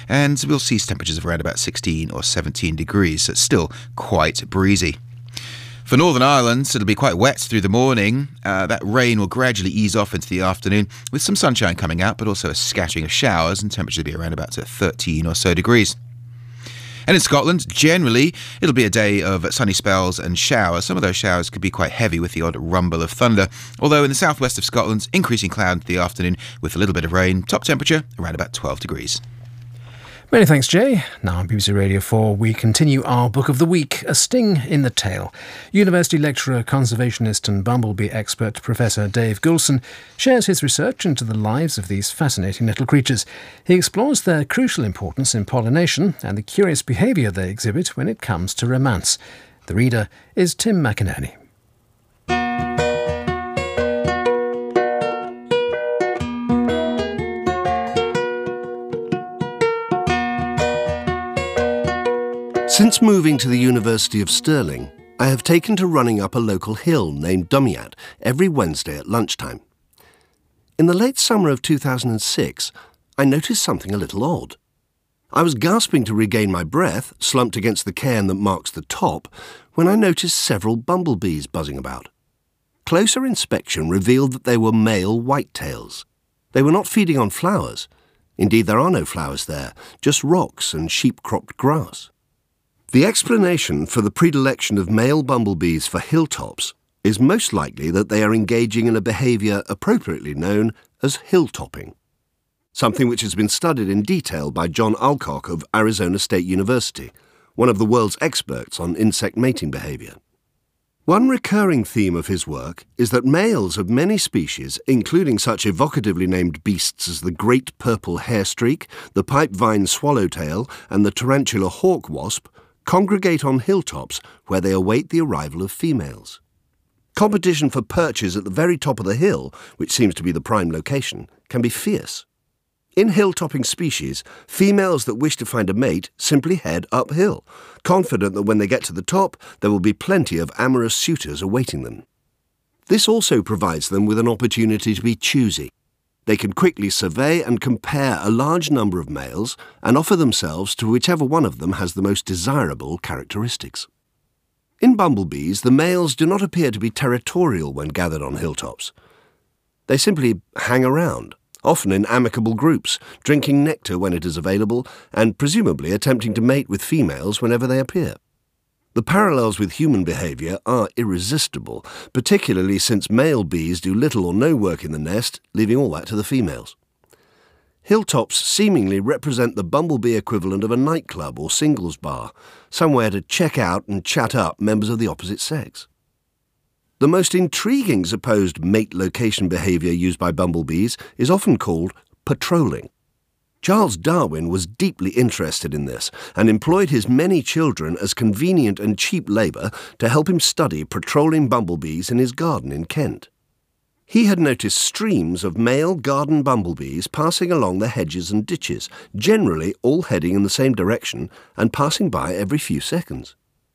and we'll see temperatures of around about 16 or 17 degrees, so it's still quite breezy. For Northern Ireland, it'll be quite wet through the morning. That rain will gradually ease off into the afternoon, with some sunshine coming out, but also a scattering of showers, and temperatures will be around about 13 or so degrees. And in Scotland, generally, it'll be a day of sunny spells and showers. Some of those showers could be quite heavy with the odd rumble of thunder. Although in the southwest of Scotland, increasing cloud into the afternoon with a little bit of rain. Top temperature around about 12 degrees. Many thanks, Jay. Now on BBC Radio 4, we continue our Book of the Week, A Sting in the Tail. University lecturer, conservationist and bumblebee expert Professor Dave Goulson shares his research into the lives of these fascinating little creatures. He explores their crucial importance in pollination and the curious behaviour they exhibit when it comes to romance. The reader is Tim McInerney. Since moving to the University of Stirling, I have taken to running up a local hill named Dumyat every Wednesday at lunchtime. In the late summer of 2006, I noticed something a little odd. I was gasping to regain my breath, slumped against the cairn that marks the top, when I noticed several bumblebees buzzing about. Closer inspection revealed that they were male whitetails. They were not feeding on flowers. Indeed, there are no flowers there, just rocks and sheep-cropped grass. The explanation for the predilection of male bumblebees for hilltops is most likely that they are engaging in a behaviour appropriately known as hilltopping, something which has been studied in detail by John Alcock of Arizona State University, one of the world's experts on insect mating behaviour. One recurring theme of his work is that males of many species, including such evocatively named beasts as the great purple hairstreak, the pipevine swallowtail and the tarantula hawk wasp, congregate on hilltops where they await the arrival of females. Competition for perches at the very top of the hill, which seems to be the prime location, can be fierce. In hill-topping species, females that wish to find a mate simply head uphill, confident that when they get to the top, there will be plenty of amorous suitors awaiting them. This also provides them with an opportunity to be choosy. They can quickly survey and compare a large number of males and offer themselves to whichever one of them has the most desirable characteristics. In bumblebees, the males do not appear to be territorial when gathered on hilltops. They simply hang around, often in amicable groups, drinking nectar when it is available and presumably attempting to mate with females whenever they appear. The parallels with human behaviour are irresistible, particularly since male bees do little or no work in the nest, leaving all that to the females. Hilltops seemingly represent the bumblebee equivalent of a nightclub or singles bar, somewhere to check out and chat up members of the opposite sex. The most intriguing supposed mate location behaviour used by bumblebees is often called patrolling. Charles Darwin was deeply interested in this and employed his many children as convenient and cheap labour to help him study patrolling bumblebees in his garden in Kent. He had noticed streams of male garden bumblebees passing along the hedges and ditches, generally all heading in the same direction and passing by every few seconds.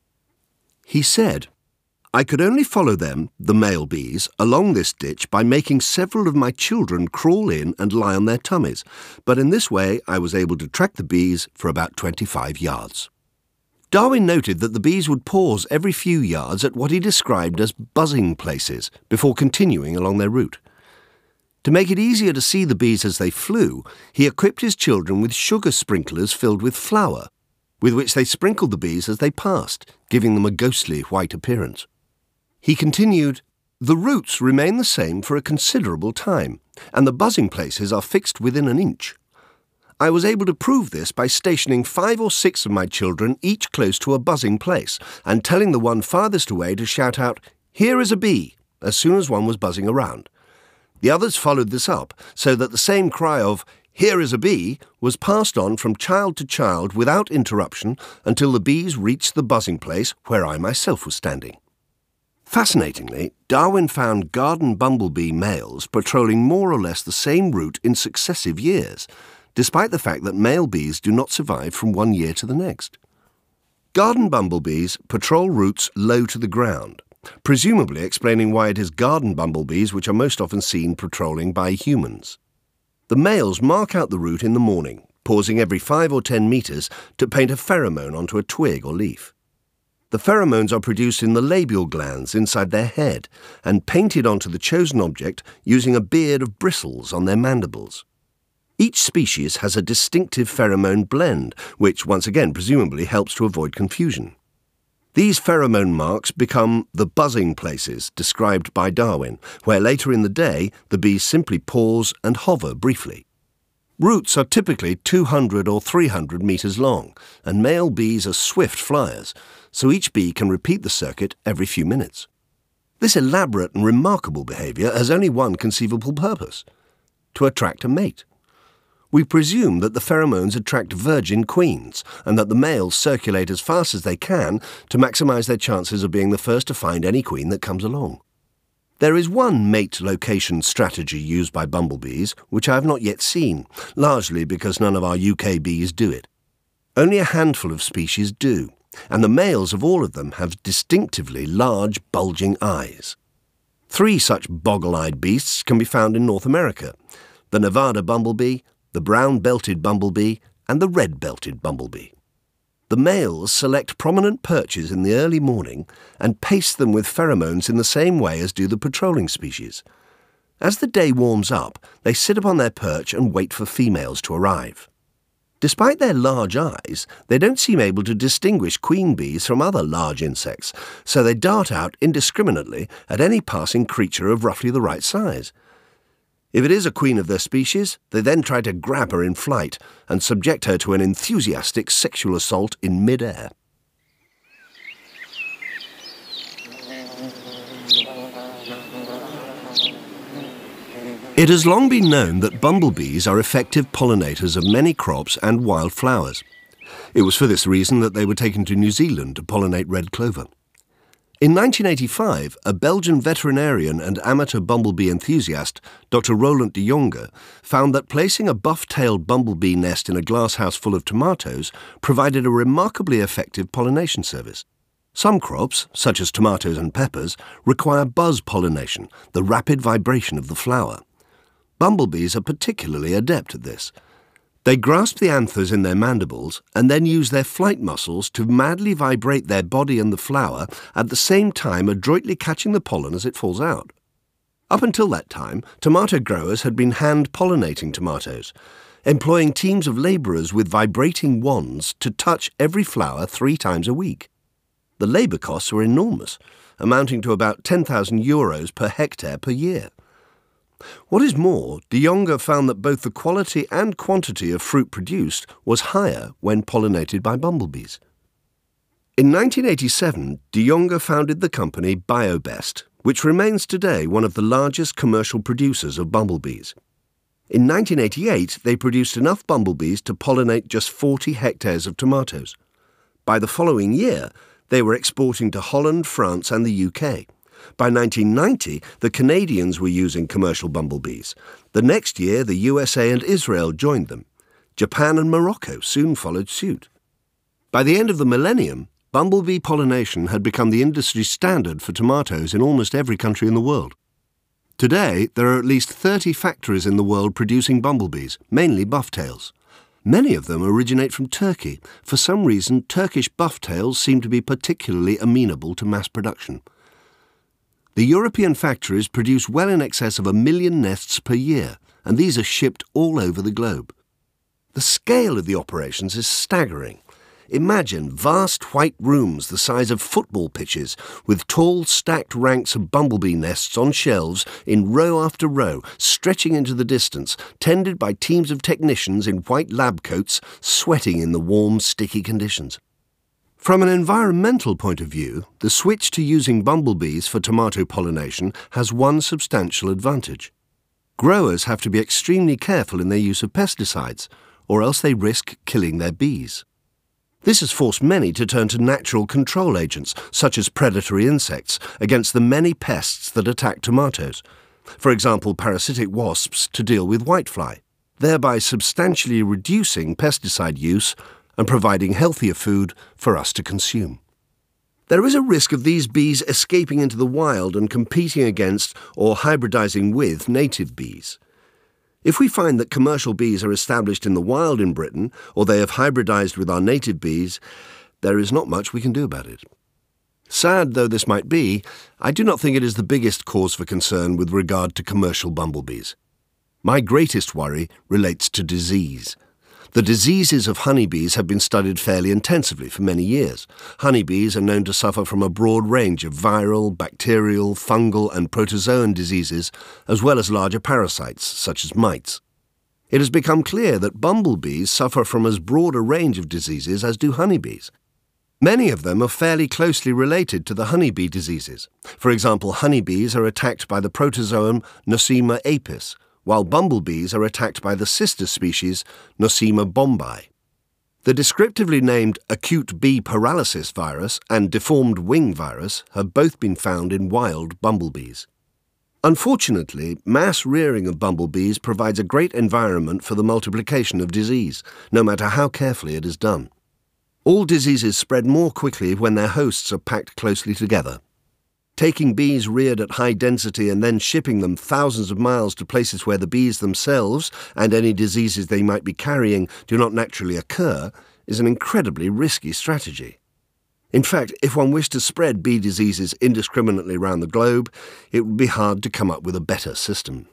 He said, "I could only follow them, the male bees, along this ditch by making several of my children crawl in and lie on their tummies, but in this way I was able to track the bees for about 25 yards. Darwin noted that the bees would pause every few yards at what he described as buzzing places before continuing along their route. To make it easier to see the bees as they flew, he equipped his children with sugar sprinklers filled with flour, with which they sprinkled the bees as they passed, giving them a ghostly white appearance. He continued, "The routes remain the same for a considerable time, and the buzzing places are fixed within an inch. I was able to prove this by stationing 5 or 6 of my children each close to a buzzing place, and telling the one farthest away to shout out, 'Here is a bee,' as soon as one was buzzing around. The others followed this up, so that the same cry of 'Here is a bee' was passed on from child to child without interruption until the bees reached the buzzing place where I myself was standing." Fascinatingly, Darwin found garden bumblebee males patrolling more or less the same route in successive years, despite the fact that male bees do not survive from one year to the next. Garden bumblebees patrol routes low to the ground, presumably explaining why it is garden bumblebees which are most often seen patrolling by humans. The males mark out the route in the morning, pausing every 5 or 10 metres to paint a pheromone onto a twig or leaf. The pheromones are produced in the labial glands inside their head and painted onto the chosen object using a beard of bristles on their mandibles. Each species has a distinctive pheromone blend, which once again presumably helps to avoid confusion. These pheromone marks become the buzzing places described by Darwin, where later in the day the bees simply pause and hover briefly. Routes are typically 200 or 300 metres long, and male bees are swift flyers, so each bee can repeat the circuit every few minutes. This elaborate and remarkable behaviour has only one conceivable purpose: to attract a mate. We presume that the pheromones attract virgin queens and that the males circulate as fast as they can to maximise their chances of being the first to find any queen that comes along. There is one mate location strategy used by bumblebees which I have not yet seen, largely because none of our UK bees do it. Only a handful of species do, and the males of all of them have distinctively large, bulging eyes. 3 such boggle-eyed beasts can be found in North America: the Nevada bumblebee, the brown-belted bumblebee, and the red-belted bumblebee. The males select prominent perches in the early morning and paste them with pheromones in the same way as do the patrolling species. As the day warms up, they sit upon their perch and wait for females to arrive. Despite their large eyes, they don't seem able to distinguish queen bees from other large insects, so they dart out indiscriminately at any passing creature of roughly the right size. If it is a queen of their species, they then try to grab her in flight and subject her to an enthusiastic sexual assault in mid-air. It has long been known that bumblebees are effective pollinators of many crops and wild flowers. It was for this reason that they were taken to New Zealand to pollinate red clover. In 1985, a Belgian veterinarian and amateur bumblebee enthusiast, Dr. Roland de Jonge, found that placing a buff-tailed bumblebee nest in a glasshouse full of tomatoes provided a remarkably effective pollination service. Some crops, such as tomatoes and peppers, require buzz pollination, the rapid vibration of the flower. Bumblebees are particularly adept at this. They grasp the anthers in their mandibles and then use their flight muscles to madly vibrate their body and the flower, at the same time adroitly catching the pollen as it falls out. Up until that time, tomato growers had been hand-pollinating tomatoes, employing teams of labourers with vibrating wands to touch every flower 3 times a week. The labour costs were enormous, amounting to about €10,000 per hectare per year. What is more, de Jonge found that both the quality and quantity of fruit produced was higher when pollinated by bumblebees. In 1987, de Jonge founded the company BioBest, which remains today one of the largest commercial producers of bumblebees. In 1988, they produced enough bumblebees to pollinate just 40 hectares of tomatoes. By the following year, they were exporting to Holland, France, and the UK. By 1990, the Canadians were using commercial bumblebees. The next year, the USA and Israel joined them. Japan and Morocco soon followed suit. By the end of the millennium, bumblebee pollination had become the industry standard for tomatoes in almost every country in the world. Today, there are at least 30 factories in the world producing bumblebees, mainly bufftails. Many of them originate from Turkey. For some reason, Turkish bufftails seem to be particularly amenable to mass production. The European factories produce well in excess of 1 million nests per year, and these are shipped all over the globe. The scale of the operations is staggering. Imagine vast white rooms the size of football pitches, with tall stacked ranks of bumblebee nests on shelves in row after row, stretching into the distance, tended by teams of technicians in white lab coats, sweating in the warm, sticky conditions. From an environmental point of view, the switch to using bumblebees for tomato pollination has one substantial advantage. Growers have to be extremely careful in their use of pesticides, or else they risk killing their bees. This has forced many to turn to natural control agents, such as predatory insects, against the many pests that attack tomatoes. For example, parasitic wasps to deal with whitefly, thereby substantially reducing pesticide use and providing healthier food for us to consume. There is a risk of these bees escaping into the wild and competing against or hybridizing with native bees. If we find that commercial bees are established in the wild in Britain, or they have hybridized with our native bees, there is not much we can do about it. Sad though this might be, I do not think it is the biggest cause for concern with regard to commercial bumblebees. My greatest worry relates to disease. The diseases of honeybees have been studied fairly intensively for many years. Honeybees are known to suffer from a broad range of viral, bacterial, fungal and protozoan diseases, as well as larger parasites, such as mites. It has become clear that bumblebees suffer from as broad a range of diseases as do honeybees. Many of them are fairly closely related to the honeybee diseases. For example, honeybees are attacked by the protozoan Nosema apis, while bumblebees are attacked by the sister species Nosema bombai. The descriptively named acute bee paralysis virus and deformed wing virus have both been found in wild bumblebees. Unfortunately, mass rearing of bumblebees provides a great environment for the multiplication of disease, no matter how carefully it is done. All diseases spread more quickly when their hosts are packed closely together. Taking bees reared at high density and then shipping them thousands of miles to places where the bees themselves and any diseases they might be carrying do not naturally occur is an incredibly risky strategy. In fact, if one wished to spread bee diseases indiscriminately around the globe, it would be hard to come up with a better system.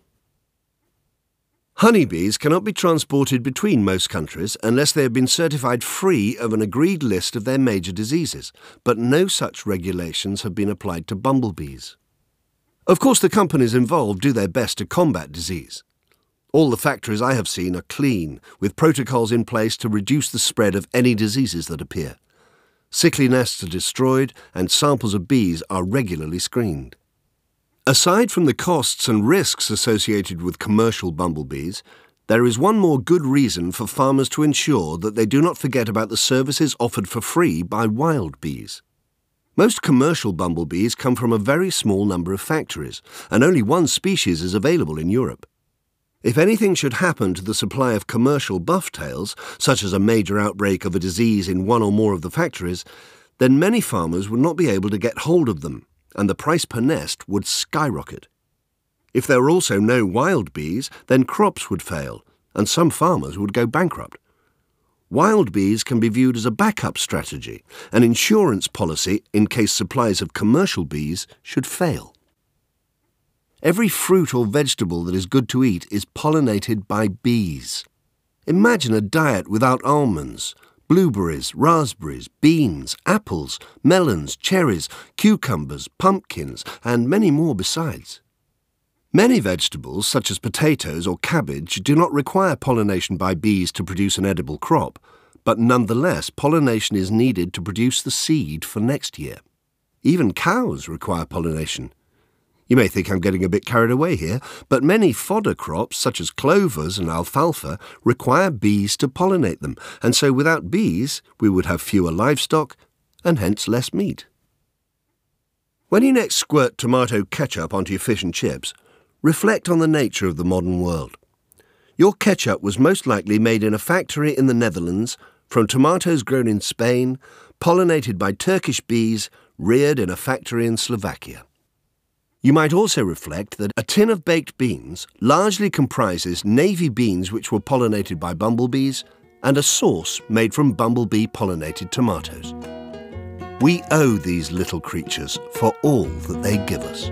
Honeybees cannot be transported between most countries unless they have been certified free of an agreed list of their major diseases, but no such regulations have been applied to bumblebees. Of course, the companies involved do their best to combat disease. All the factories I have seen are clean, with protocols in place to reduce the spread of any diseases that appear. Sickly nests are destroyed and samples of bees are regularly screened. Aside from the costs and risks associated with commercial bumblebees, there is one more good reason for farmers to ensure that they do not forget about the services offered for free by wild bees. Most commercial bumblebees come from a very small number of factories, and only one species is available in Europe. If anything should happen to the supply of commercial bufftails, such as a major outbreak of a disease in one or more of the factories, then many farmers would not be able to get hold of them, and the price per nest would skyrocket. If there were also no wild bees, then crops would fail, and some farmers would go bankrupt. Wild bees can be viewed as a backup strategy, an insurance policy in case supplies of commercial bees should fail. Every fruit or vegetable that is good to eat is pollinated by bees. Imagine a diet without almonds, blueberries, raspberries, beans, apples, melons, cherries, cucumbers, pumpkins, and many more besides. Many vegetables, such as potatoes or cabbage, do not require pollination by bees to produce an edible crop, but nonetheless pollination is needed to produce the seed for next year. Even cows require pollination. You may think I'm getting a bit carried away here, but many fodder crops, such as clovers and alfalfa, require bees to pollinate them, and so without bees we would have fewer livestock and hence less meat. When you next squirt tomato ketchup onto your fish and chips, reflect on the nature of the modern world. Your ketchup was most likely made in a factory in the Netherlands, from tomatoes grown in Spain, pollinated by Turkish bees, reared in a factory in Slovakia. You might also reflect that a tin of baked beans largely comprises navy beans which were pollinated by bumblebees and a sauce made from bumblebee-pollinated tomatoes. We owe these little creatures for all that they give us.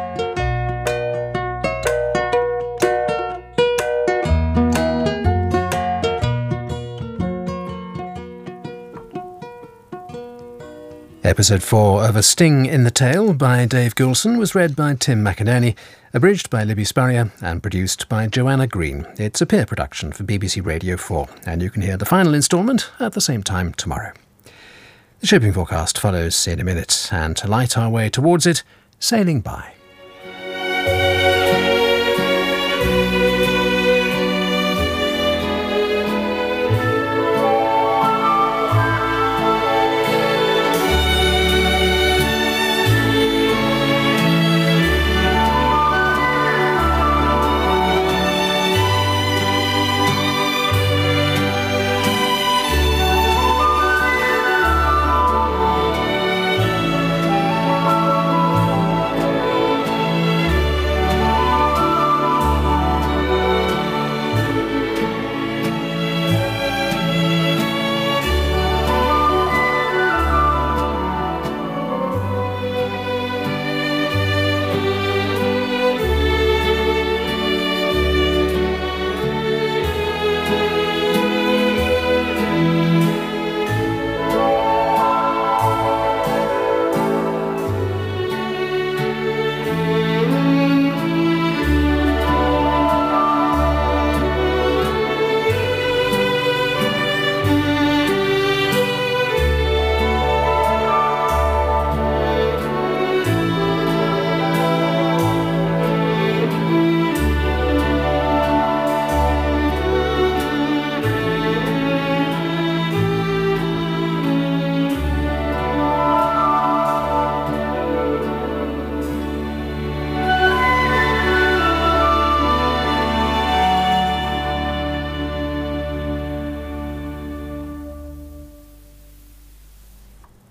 Episode 4 of A Sting in the Tail by Dave Goulson was read by Tim McInerney, abridged by Libby Spurrier and produced by Joanna Green. It's a peer production for BBC Radio 4, and you can hear the final instalment at the same time tomorrow. The shipping forecast follows in a minute, and to light our way towards it, sailing by.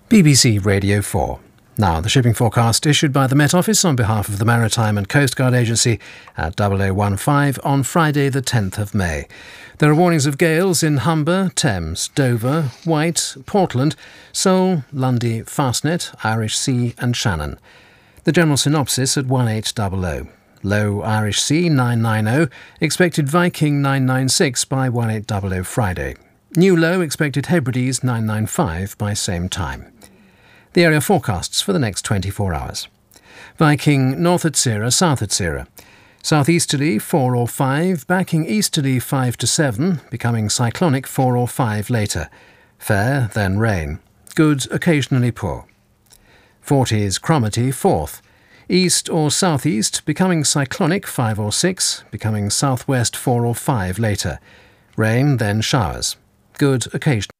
BBC Radio 4. Now, the shipping forecast issued by the Met Office on behalf of the Maritime and Coast Guard Agency at 0015 on Friday the 10th of May. There are warnings of gales in Humber, Thames, Dover, Wight, Portland, Seoul, Lundy, Fastnet, Irish Sea and Shannon. The general synopsis at 1800. Low Irish Sea 990, expected Viking 996 by 1800 Friday. New low expected Hebrides 995 by same time. The area forecasts for the next 24 hours. Viking north at Sierra, south at Sierra. Southeasterly 4 or 5, backing easterly 5 to 7, becoming cyclonic 4 or 5 later. Fair, then rain. Good, occasionally poor. 40s Cromarty 4th. East or southeast, becoming cyclonic 5 or 6, becoming southwest 4 or 5 later. Rain, then showers. Good, occasionally.